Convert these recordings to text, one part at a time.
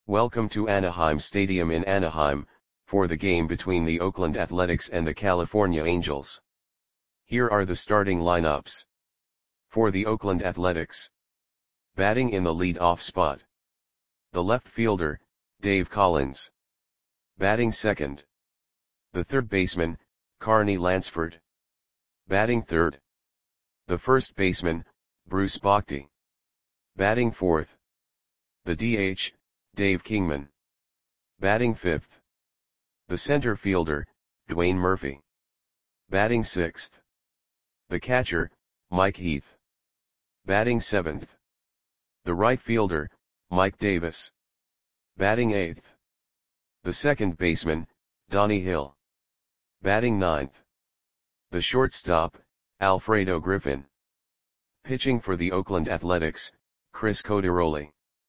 Welcome to Anaheim Stadium in Anaheim, for the game between the Oakland Athletics and the California Angels. Here are the starting lineups. For the Oakland Athletics. Batting in the lead-off spot. The left fielder, Dave Collins. Batting second. The third baseman, Carney Lansford. Batting third. The first baseman, Bruce Bochy. Batting fourth. The DH, Dave Kingman. Batting fifth. The center fielder, Dwayne Murphy. Batting sixth. The catcher, Mike Heath. Batting seventh. The right fielder, Mike Davis. Batting eighth. The second baseman, Donnie Hill. Batting ninth. The shortstop, Alfredo Griffin. Pitching for the Oakland Athletics, Chris Coderoli.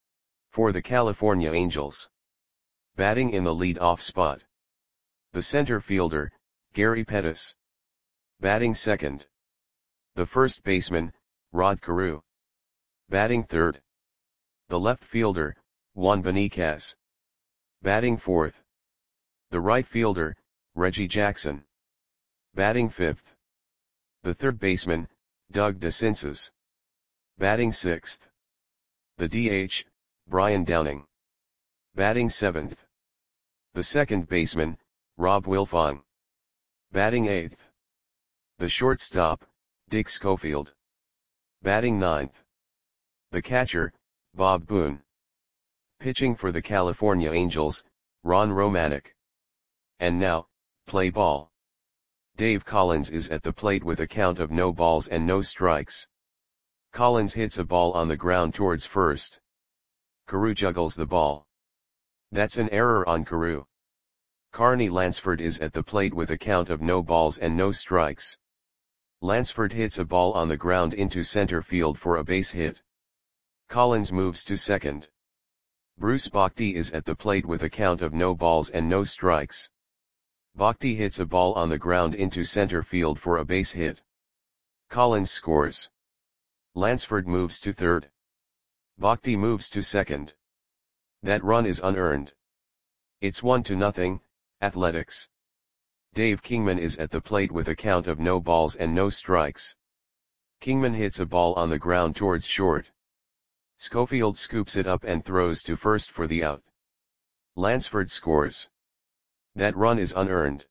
For the California Angels. Batting in the lead-off spot. The center fielder, Gary Pettis. Batting second. The first baseman, Rod Carew. Batting third. The left fielder, Juan Beniquez. Batting fourth. The right fielder, Reggie Jackson. Batting fifth. The third baseman, Doug DeCinces. Batting sixth. The DH, Brian Downing. Batting seventh. The second baseman, Rob Wilfong. Batting eighth. The shortstop, Dick Schofield. Batting ninth. The catcher, Bob Boone. Pitching for the California Angels, Ron Romanek. And now, play ball. Dave Collins is at the plate with a count of no balls and no strikes. Collins hits a ball on the ground towards first. Carew juggles the ball. That's an error on Carew. Carney Lansford is at the plate with a count of no balls and no strikes. Lansford hits a ball on the ground into center field for a base hit. Collins moves to second. Bruce Bochy is at the plate with a count of no balls and no strikes. Bochy hits a ball on the ground into center field for a base hit. Collins scores. Lansford moves to third. Bochy moves to second. That run is unearned. It's 1-0, Athletics. Dave Kingman is at the plate with a count of no balls and no strikes. Kingman hits a ball on the ground towards short. Schofield scoops it up and throws to first for the out. Lansford scores. That run is unearned.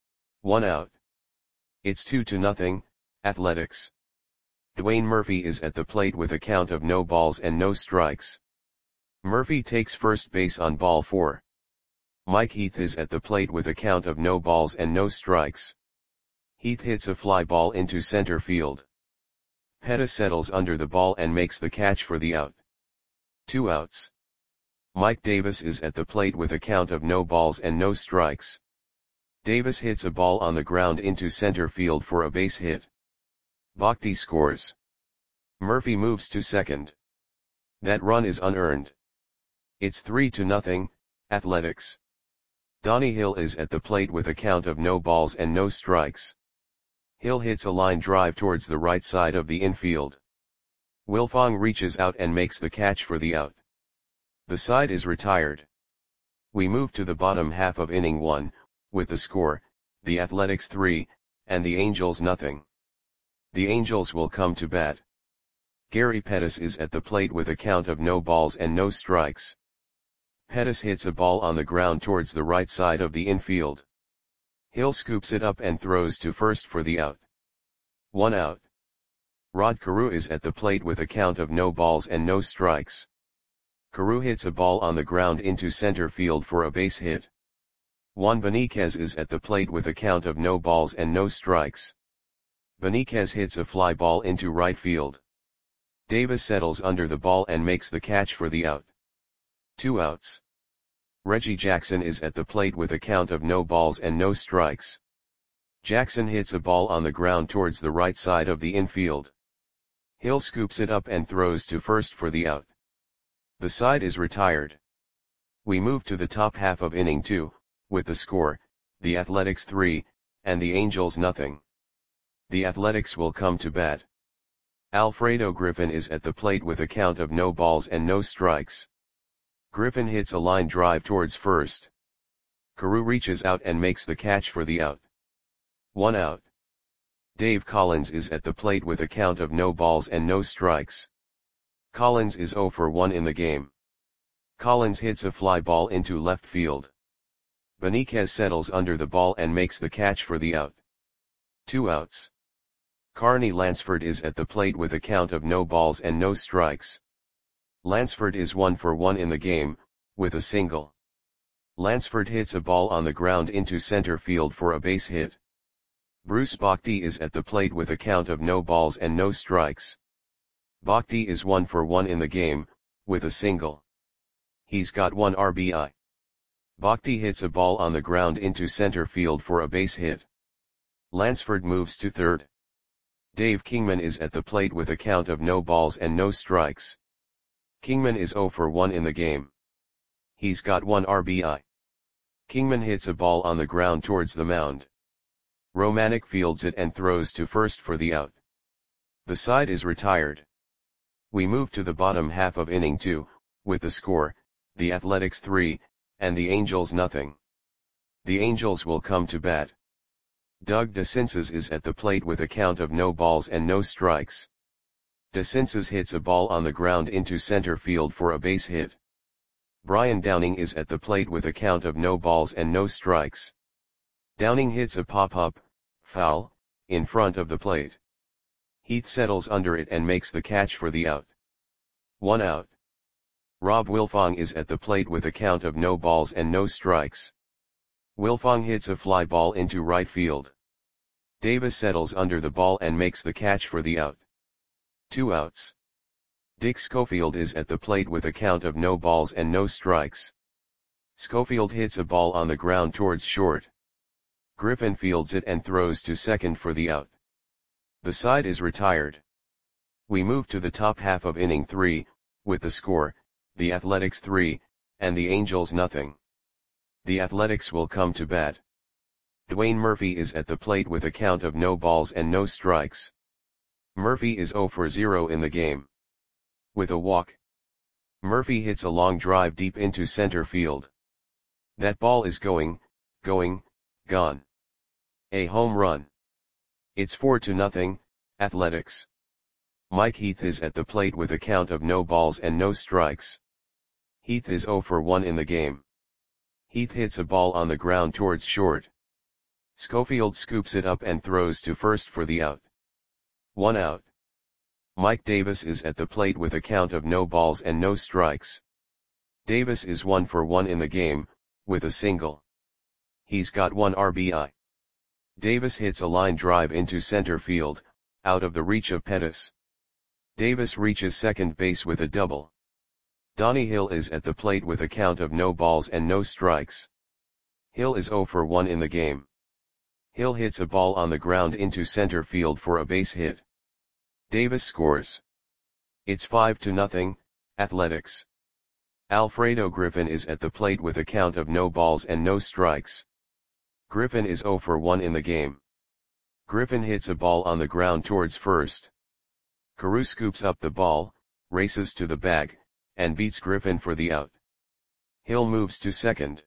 1 out. It's 2-0, Athletics. Dwayne Murphy is at the plate with a count of no balls and no strikes. Murphy takes first base on ball 4. Mike Heath is at the plate with a count of no balls and no strikes. Heath hits a fly ball into center field. Pettis settles under the ball and makes the catch for the out. 2 outs. Mike Davis is at the plate with a count of no balls and no strikes. Davis hits a ball on the ground into center field for a base hit. Bochy scores. Murphy moves to second. That run is unearned. It's 3-0, Athletics. Donnie Hill is at the plate with a count of no balls and no strikes. Hill hits a line drive towards the right side of the infield. Wilfong reaches out and makes the catch for the out. The side is retired. We move to the bottom half of inning 1, with the score, the Athletics 3, and the Angels nothing. The Angels will come to bat. Gary Pettis is at the plate with a count of no balls and no strikes. Pettis hits a ball on the ground towards the right side of the infield. Hill scoops it up and throws to first for the out. 1 out. Rod Carew is at the plate with a count of no balls and no strikes. Carew hits a ball on the ground into center field for a base hit. Juan Beniquez is at the plate with a count of no balls and no strikes. Beniquez hits a fly ball into right field. Davis settles under the ball and makes the catch for the out. 2 outs. Reggie Jackson is at the plate with a count of no balls and no strikes. Jackson hits a ball on the ground towards the right side of the infield. Hill scoops it up and throws to first for the out. The side is retired. We move to the top half of inning 2, with the score, the Athletics 3, and the Angels nothing. The Athletics will come to bat. Alfredo Griffin is at the plate with a count of no balls and no strikes. Griffin hits a line drive towards first. Carew reaches out and makes the catch for the out. 1 out. Dave Collins is at the plate with a count of no balls and no strikes. Collins is 0 for 1 in the game. Collins hits a fly ball into left field. Beniquez settles under the ball and makes the catch for the out. 2 outs. Carney Lansford is at the plate with a count of no balls and no strikes. Lansford is 1 for 1 in the game, with a single. Lansford hits a ball on the ground into center field for a base hit. Bruce Bhakdi is at the plate with a count of no balls and no strikes. Bhakdi is 1 for 1 in the game, with a single. He's got 1 RBI. Bhakdi hits a ball on the ground into center field for a base hit. Lansford moves to third. Dave Kingman is at the plate with a count of no balls and no strikes. Kingman is 0 for 1 in the game. He's got 1 RBI. Kingman hits a ball on the ground towards the mound. Romanek fields it and throws to first for the out. The side is retired. We move to the bottom half of inning 2, with the score, the Athletics 3, and the Angels nothing. The Angels will come to bat. Doug DeCinces is at the plate with a count of no balls and no strikes. DeCinces hits a ball on the ground into center field for a base hit. Brian Downing is at the plate with a count of no balls and no strikes. Downing hits a pop-up, foul, in front of the plate. Heath settles under it and makes the catch for the out. 1 out. Rob Wilfong is at the plate with a count of no balls and no strikes. Wilfong hits a fly ball into right field. Davis settles under the ball and makes the catch for the out. 2 outs. Dick Schofield is at the plate with a count of no balls and no strikes. Schofield hits a ball on the ground towards short. Griffin fields it and throws to second for the out. The side is retired. We move to the top half of inning 3, with the score, the Athletics 3, and the Angels nothing. The Athletics will come to bat. Dwayne Murphy is at the plate with a count of no balls and no strikes. Murphy is 0 for 0 in the game. With a walk. Murphy hits a long drive deep into center field. That ball is going, gone. A home run. It's 4-0, Athletics. Mike Heath is at the plate with a count of no balls and no strikes. Heath is 0 for 1 in the game. Heath hits a ball on the ground towards short. Schofield scoops it up and throws to first for the out. 1 out. Mike Davis is at the plate with a count of no balls and no strikes. Davis is 1 for 1 in the game, with a single. He's got 1 RBI. Davis hits a line drive into center field, out of the reach of Pettis. Davis reaches second base with a double. Donnie Hill is at the plate with a count of no balls and no strikes. Hill is 0 for 1 in the game. Hill hits a ball on the ground into center field for a base hit. Davis scores. It's 5-0, Athletics. Alfredo Griffin is at the plate with a count of no balls and no strikes. Griffin is 0 for 1 in the game. Griffin hits a ball on the ground towards first. Carew scoops up the ball, races to the bag, and beats Griffin for the out. Hill moves to second.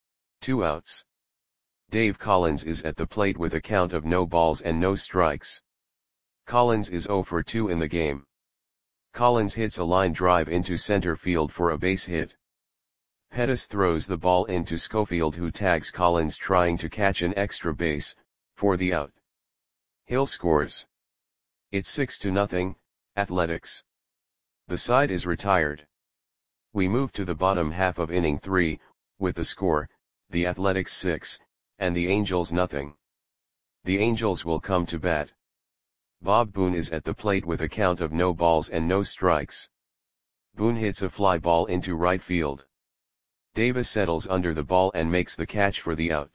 2 outs. Dave Collins is at the plate with a count of no balls and no strikes. Collins is 0 for 2 in the game. Collins hits a line drive into center field for a base hit. Pettis throws the ball into Schofield, who tags Collins trying to catch an extra base, for the out. Hill scores. It's 6-0, Athletics. The side is retired. We move to the bottom half of inning 3, with the score, the Athletics 6, and the Angels nothing. The Angels will come to bat. Bob Boone is at the plate with a count of no balls and no strikes. Boone hits a fly ball into right field. Davis settles under the ball and makes the catch for the out.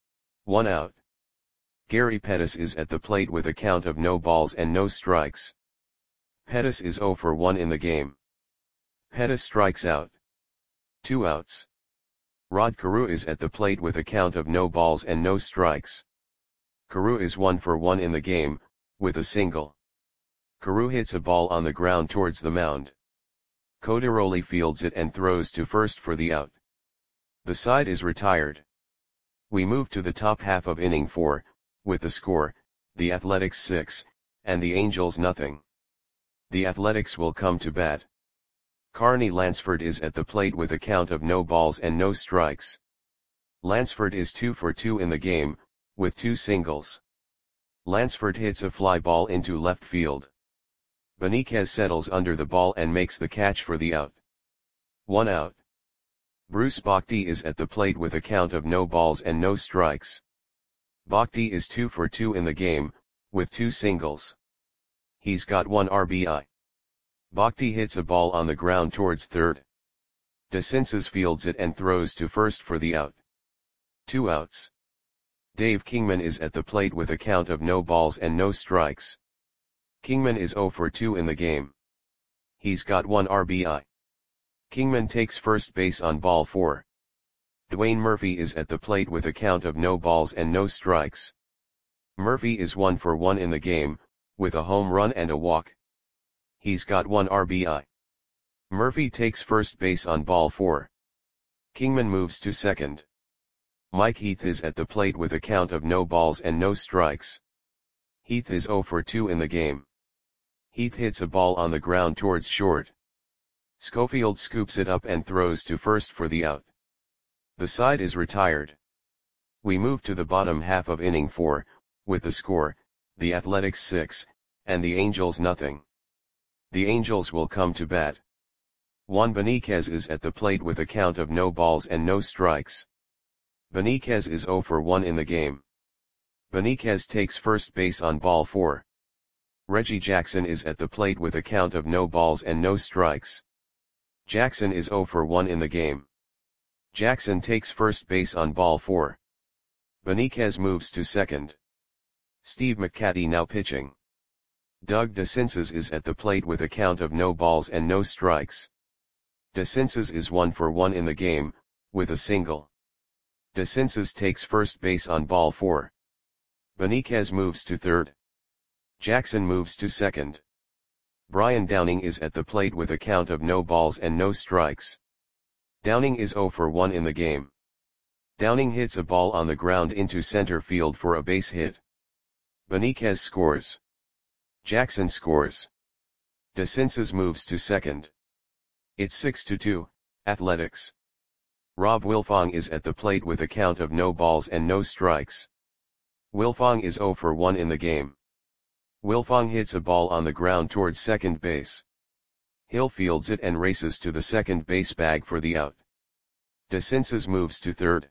1 out. Gary Pettis is at the plate with a count of no balls and no strikes. Pettis is 0 for 1 in the game. Pettis strikes out. 2 outs. Rod Carew is at the plate with a count of no balls and no strikes. Carew is 1 for 1 in the game, with a single. Carew hits a ball on the ground towards the mound. Codaroli fields it and throws to first for the out. The side is retired. We move to the top half of inning 4, with the score, the Athletics 6, and the Angels nothing. The Athletics will come to bat. Carney Lansford is at the plate with a count of no balls and no strikes. Lansford is 2 for 2 in the game, with 2 singles. Lansford hits a fly ball into left field. Benitez settles under the ball and makes the catch for the out. 1 out. Bruce Bochy is at the plate with a count of no balls and no strikes. Bochy is 2 for 2 in the game, with 2 singles. He's got 1 RBI. Bochy hits a ball on the ground towards third. DeCinces fields it and throws to first for the out. 2 outs. Dave Kingman is at the plate with a count of no balls and no strikes. Kingman is 0 for 2 in the game. He's got 1 RBI. Kingman takes first base on ball 4. Dwayne Murphy is at the plate with a count of no balls and no strikes. Murphy is 1 for 1 in the game, with a home run and a walk. He's got 1 RBI. Murphy takes first base on ball 4. Kingman moves to second. Mike Heath is at the plate with a count of no balls and no strikes. Heath is 0 for 2 in the game. Heath hits a ball on the ground towards short. Schofield scoops it up and throws to first for the out. The side is retired. We move to the bottom half of inning 4, with the score, the Athletics 6, and the Angels nothing. The Angels will come to bat. Juan Benitez is at the plate with a count of no balls and no strikes. Benitez is 0 for 1 in the game. Benitez takes first base on ball 4. Reggie Jackson is at the plate with a count of no balls and no strikes. Jackson is 0 for 1 in the game. Jackson takes first base on ball 4. Benitez moves to second. Steve McCatty now pitching. Doug DeCinces is at the plate with a count of no balls and no strikes. DeCinces is 1 for 1 in the game, with a single. DeCinces takes first base on ball 4. Benitez moves to third. Jackson moves to second. Brian Downing is at the plate with a count of no balls and no strikes. Downing is 0 for 1 in the game. Downing hits a ball on the ground into center field for a base hit. Benitez scores. Jackson scores. DeCinces moves to second. It's 6-2, Athletics. Rob Wilfong is at the plate with a count of no balls and no strikes. Wilfong is 0 for 1 in the game. Wilfong hits a ball on the ground towards second base. Hill fields it and races to the second base bag for the out. DeCinces moves to third.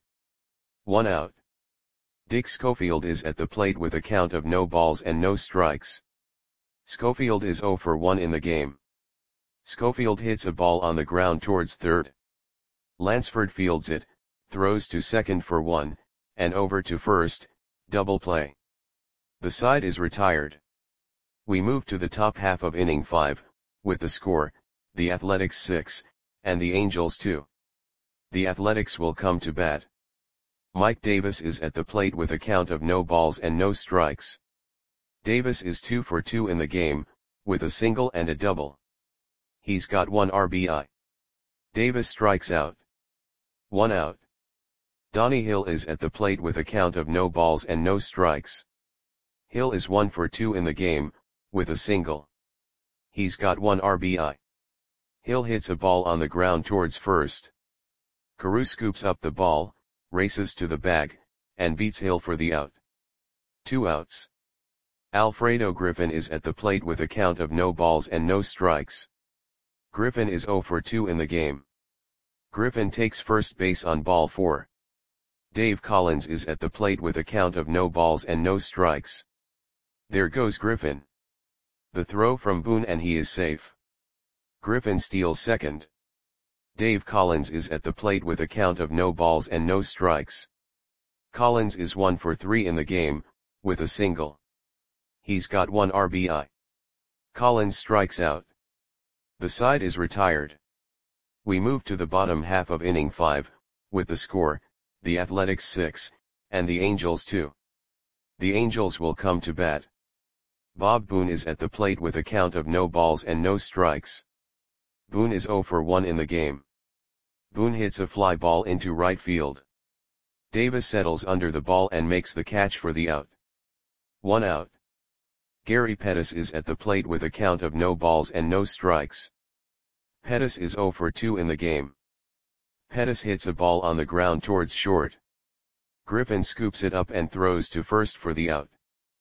1 out. Dick Schofield is at the plate with a count of no balls and no strikes. Schofield is 0 for 1 in the game. Schofield hits a ball on the ground towards third. Lansford fields it, throws to second for 1, and over to first, double play. The side is retired. We move to the top half of inning 5, with the score, the Athletics 6, and the Angels 2. The Athletics will come to bat. Mike Davis is at the plate with a count of no balls and no strikes. Davis is 2 for 2 in the game, with a single and a double. He's got 1 RBI. Davis strikes out. 1 out. Donnie Hill is at the plate with a count of no balls and no strikes. Hill is 1 for 2 in the game, with a single. He's got 1 RBI. Hill hits a ball on the ground towards first. Carew scoops up the ball, races to the bag, and beats Hill for the out. 2 outs. Alfredo Griffin is at the plate with a count of no balls and no strikes. Griffin is 0 for 2 in the game. Griffin takes first base on ball 4. Dave Collins is at the plate with a count of no balls and no strikes. There goes Griffin. The throw from Boone and he is safe. Griffin steals second. Dave Collins is at the plate with a count of no balls and no strikes. Collins is 1 for 3 in the game, with a single. He's got 1 RBI. Collins strikes out. The side is retired. We move to the bottom half of inning 5, with the score, the Athletics 6, and the Angels 2. The Angels will come to bat. Bob Boone is at the plate with a count of no balls and no strikes. Boone is 0 for 1 in the game. Boone hits a fly ball into right field. Davis settles under the ball and makes the catch for the out. 1 out. Gary Pettis is at the plate with a count of no balls and no strikes. Pettis is 0 for 2 in the game. Pettis hits a ball on the ground towards short. Griffin scoops it up and throws to first for the out.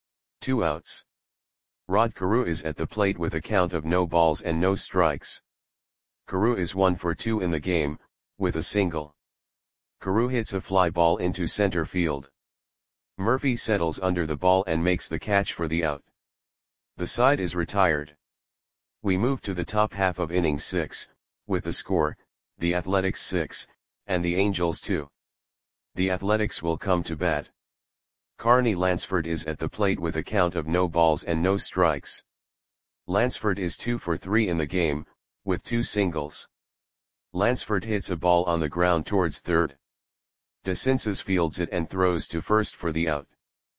2 outs. Rod Carew is at the plate with a count of no balls and no strikes. Carew is 1 for 2 in the game, with a single. Carew hits a fly ball into center field. Murphy settles under the ball and makes the catch for the out. The side is retired. We move to the top half of inning 6, with the score, the Athletics 6, and the Angels 2. The Athletics will come to bat. Carney Lansford is at the plate with a count of no balls and no strikes. Lansford is 2 for 3 in the game, with 2 singles. Lansford hits a ball on the ground towards third. DeCinces fields it and throws to first for the out.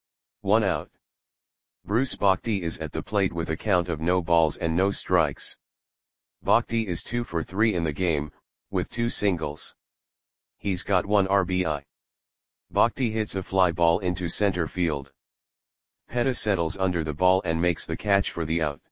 1 out. Bruce Bochy is at the plate with a count of no balls and no strikes. Bochy is 2 for 3 in the game, with 2 singles. He's got 1 RBI. Bochy hits a fly ball into center field. Pettis settles under the ball and makes the catch for the out.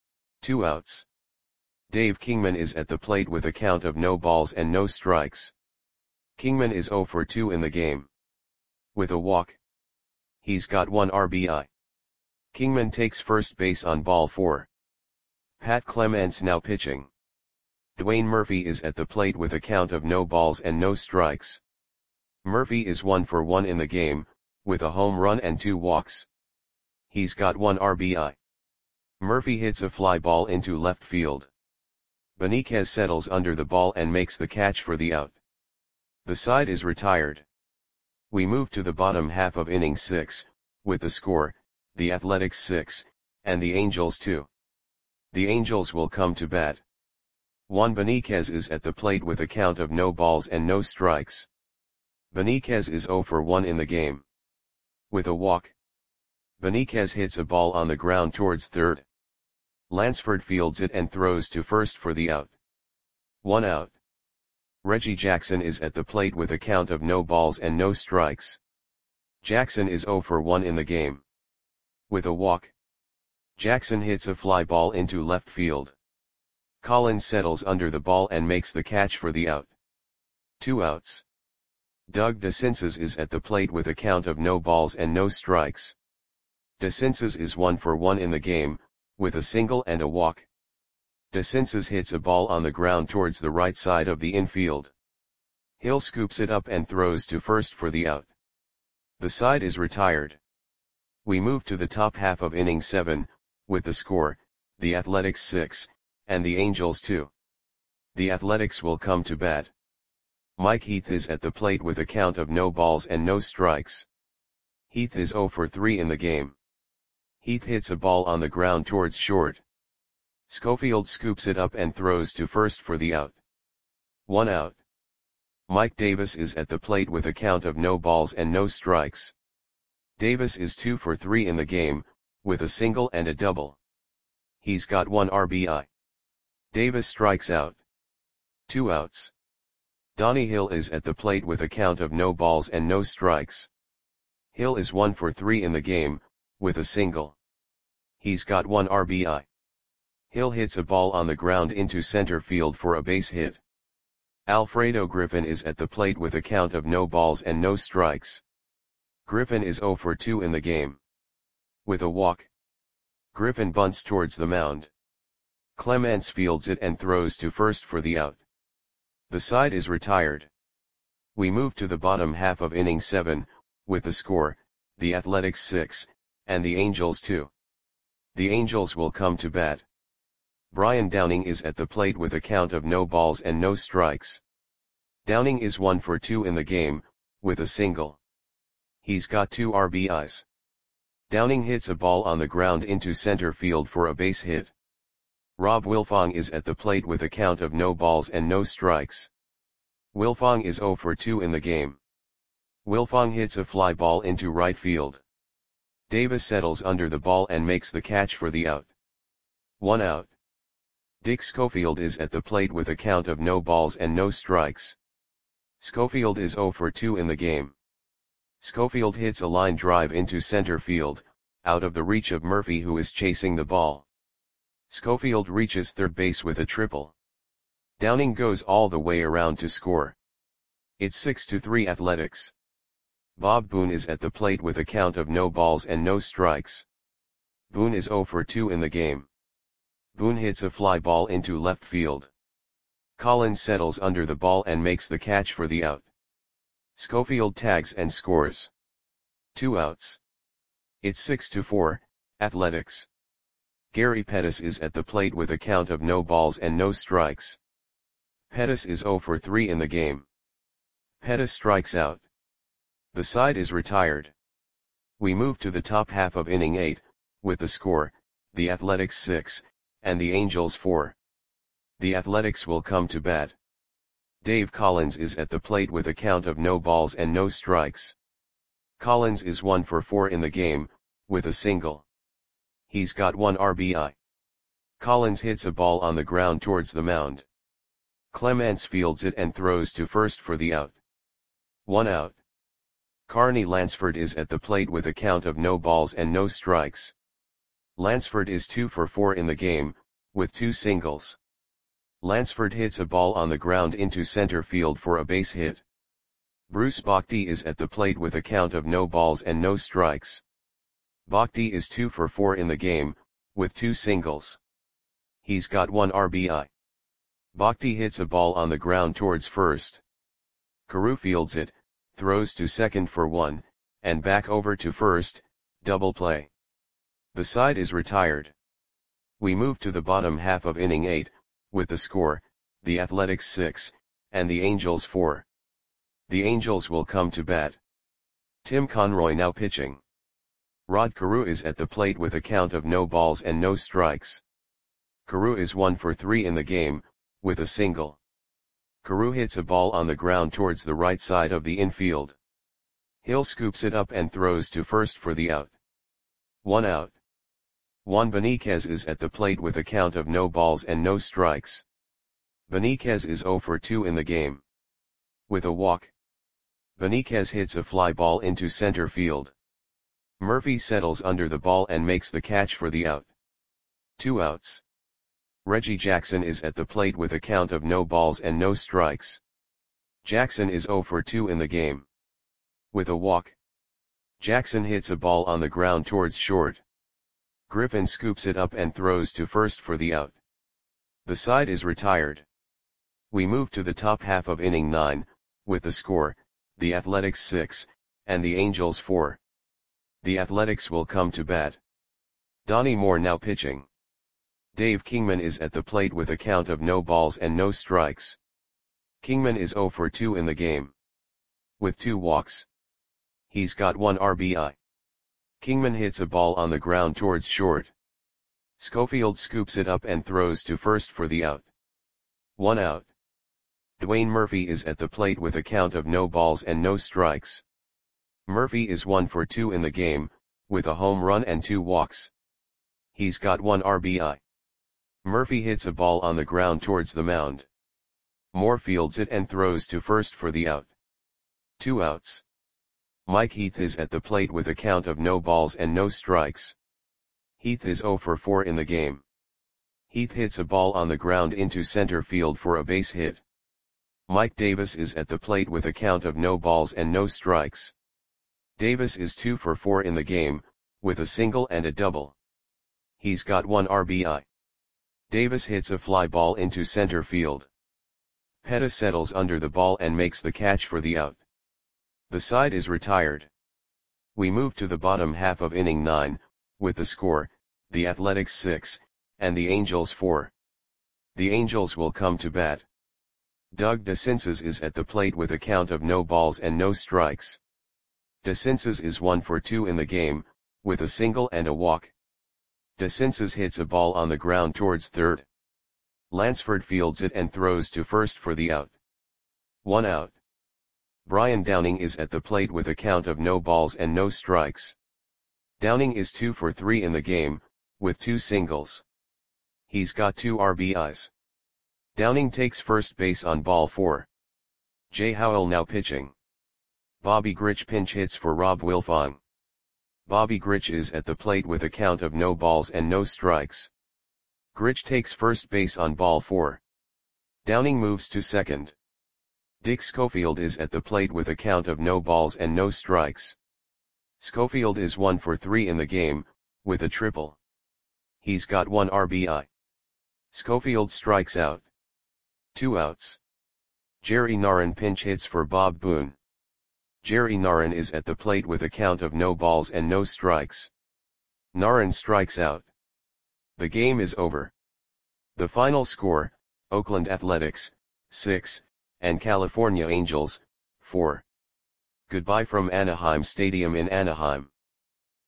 2 outs. Dave Kingman is at the plate with a count of no balls and no strikes. Kingman is 0 for 2 in the game. With a walk. He's got 1 RBI. Kingman takes first base on ball 4. Pat Clements now pitching. Dwayne Murphy is at the plate with a count of no balls and no strikes. Murphy is 1 for 1 in the game, with a home run and 2 walks. He's got 1 RBI. Murphy hits a fly ball into left field. Beniquez settles under the ball and makes the catch for the out. The side is retired. We move to the bottom half of inning 6, with the score, the Athletics 6, and the Angels 2. The Angels will come to bat. Juan Beniquez is at the plate with a count of no balls and no strikes. Beniquez is 0 for 1 in the game. With a walk. Beniquez hits a ball on the ground towards third. Lansford fields it and throws to first for the out. 1 out. Reggie Jackson is at the plate with a count of no balls and no strikes. Jackson is 0 for 1 in the game. With a walk. Jackson hits a fly ball into left field. Collins settles under the ball and makes the catch for the out. 2 outs. Doug DeCinces is at the plate with a count of no balls and no strikes. DeCinces is 1 for 1 in the game, with a single and a walk. DeCinces hits a ball on the ground towards the right side of the infield. Hill scoops it up and throws to first for the out. The side is retired. We move to the top half of inning 7, with the score, the Athletics 6, and the Angels 2. The Athletics will come to bat. Mike Heath is at the plate with a count of no balls and no strikes. Heath is 0 for 3 in the game. Heath hits a ball on the ground towards short. Schofield scoops it up and throws to first for the out. 1 out. Mike Davis is at the plate with a count of no balls and no strikes. Davis is 2 for 3 in the game, with a single and a double. He's got 1 RBI. Davis strikes out. 2 outs. Donnie Hill is at the plate with a count of no balls and no strikes. Hill is 1 for 3 in the game, with a single. He's got 1 RBI. Hill hits a ball on the ground into center field for a base hit. Alfredo Griffin is at the plate with a count of no balls and no strikes. Griffin is 0 for 2 in the game. With a walk. Griffin bunts towards the mound. Clements fields it and throws to first for the out. The side is retired. We move to the bottom half of inning 7, with the score, the Athletics 6, and the Angels 2. The Angels will come to bat. Brian Downing is at the plate with a count of no balls and no strikes. Downing is 1 for 2 in the game, with a single. He's got 2 RBIs. Downing hits a ball on the ground into center field for a base hit. Rob Wilfong is at the plate with a count of no balls and no strikes. Wilfong is 0 for 2 in the game. Wilfong hits a fly ball into right field. Davis settles under the ball and makes the catch for the out. 1 out. Dick Schofield is at the plate with a count of no balls and no strikes. Schofield is 0 for 2 in the game. Schofield hits a line drive into center field, out of the reach of Murphy, who is chasing the ball. Schofield reaches third base with a triple. Downing goes all the way around to score. It's 6-3 Athletics. Bob Boone is at the plate with a count of no balls and no strikes. Boone is 0 for 2 in the game. Boone hits a fly ball into left field. Collins settles under the ball and makes the catch for the out. Schofield tags and scores. 2 outs. It's 6-4, Athletics. Gary Pettis is at the plate with a count of no balls and no strikes. Pettis is 0 for 3 in the game. Pettis strikes out. The side is retired. We move to the top half of inning 8, with the score, the Athletics 6, and the Angels 4. The Athletics will come to bat. Dave Collins is at the plate with a count of no balls and no strikes. Collins is 1 for 4 in the game, with a single. He's got 1 RBI. Collins hits a ball on the ground towards the mound. Clements fields it and throws to first for the out. 1 out. Carney Lansford is at the plate with a count of no balls and no strikes. Lansford is 2 for 4 in the game, with 2 singles. Lansford hits a ball on the ground into center field for a base hit. Bruce Bochy is at the plate with a count of no balls and no strikes. Bochy is 2 for 4 in the game, with 2 singles. He's got 1 RBI. Bochy hits a ball on the ground towards first. Carew fields it, throws to second for 1, and back over to first, double play. The side is retired. We move to the bottom half of inning 8, with the score, the Athletics 6, and the Angels 4. The Angels will come to bat. Tim Conroy now pitching. Rod Carew is at the plate with a count of no balls and no strikes. Carew is 1 for 3 in the game, with a single. Carew hits a ball on the ground towards the right side of the infield. Hill scoops it up and throws to first for the out. 1 out. Juan Beniquez is at the plate with a count of no balls and no strikes. Beniquez is 0 for 2 in the game. With a walk. Beniquez hits a fly ball into center field. Murphy settles under the ball and makes the catch for the out. 2 outs. Reggie Jackson is at the plate with a count of no balls and no strikes. Jackson is 0 for 2 in the game. With a walk. Jackson hits a ball on the ground towards short. Griffin scoops it up and throws to first for the out. The side is retired. We move to the top half of inning 9, with the score, the Athletics 6, and the Angels 4. The Athletics will come to bat. Donnie Moore now pitching. Dave Kingman is at the plate with a count of no balls and no strikes. Kingman is 0 for 2 in the game. With 2 walks. He's got 1 RBI. Kingman hits a ball on the ground towards short. Schofield scoops it up and throws to first for the out. 1 out. Dwayne Murphy is at the plate with a count of no balls and no strikes. Murphy is 1 for 2 in the game, with a home run and 2 walks. He's got 1 RBI. Murphy hits a ball on the ground towards the mound. Moore fields it and throws to first for the out. 2 outs. Mike Heath is at the plate with a count of no balls and no strikes. Heath is 0 for 4 in the game. Heath hits a ball on the ground into center field for a base hit. Mike Davis is at the plate with a count of no balls and no strikes. Davis is 2 for 4 in the game, with a single and a double. He's got 1 RBI. Davis hits a fly ball into center field. Pettis settles under the ball and makes the catch for the out. The side is retired. We move to the bottom half of inning 9, with the score, the Athletics 6, and the Angels 4. The Angels will come to bat. Doug DeCinces is at the plate with a count of no balls and no strikes. DeCinces is 1 for 2 in the game, with a single and a walk. DeCinces hits a ball on the ground towards third. Lansford fields it and throws to first for the out. 1 out. Brian Downing is at the plate with a count of no balls and no strikes. Downing is 2 for 3 in the game, with 2 singles. He's got 2 RBIs. Downing takes first base on ball 4. Jay Howell now pitching. Bobby Grich pinch hits for Rob Wilfong. Bobby Grich is at the plate with a count of no balls and no strikes. Grich takes first base on ball 4. Downing moves to second. Dick Schofield is at the plate with a count of no balls and no strikes. Schofield is 1 for 3 in the game, with a triple. He's got 1 RBI. Schofield strikes out. 2 outs. Jerry Narron pinch hits for Bob Boone. Jerry Narron is at the plate with a count of no balls and no strikes. Narron strikes out. The game is over. The final score, Oakland Athletics, 6, and California Angels, 4. Goodbye from Anaheim Stadium in Anaheim.